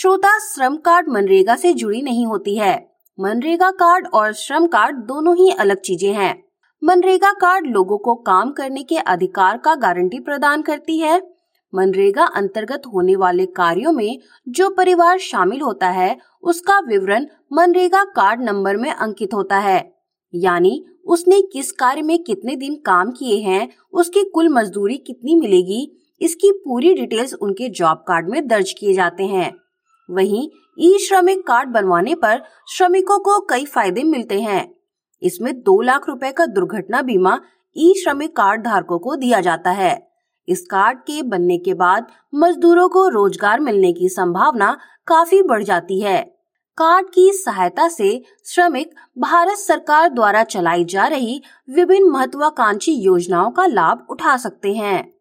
श्रोता, श्रम कार्ड मनरेगा से जुड़ी नहीं होती है। मनरेगा कार्ड और श्रम कार्ड दोनों ही अलग चीजें हैं। मनरेगा कार्ड लोगों को काम करने के अधिकार का गारंटी प्रदान करती है। मनरेगा अंतर्गत होने वाले कार्यों में जो परिवार शामिल होता है उसका विवरण मनरेगा कार्ड नंबर में अंकित होता है, यानी उसने किस कार्य में कितने दिन काम किए हैं, उसकी कुल मजदूरी कितनी मिलेगी, इसकी पूरी डिटेल्स उनके जॉब कार्ड में दर्ज किए जाते हैं। वहीं ई श्रमिक कार्ड बनवाने पर श्रमिकों को कई फायदे मिलते हैं। इसमें 2 लाख रुपए का दुर्घटना बीमा ई श्रमिक कार्ड धारकों को दिया जाता है। इस कार्ड के बनने के बाद मजदूरों को रोजगार मिलने की संभावना काफी बढ़ जाती है। कार्ड की सहायता से श्रमिक भारत सरकार द्वारा चलाई जा रही विभिन्न महत्वाकांक्षी योजनाओं का लाभ उठा सकते हैं।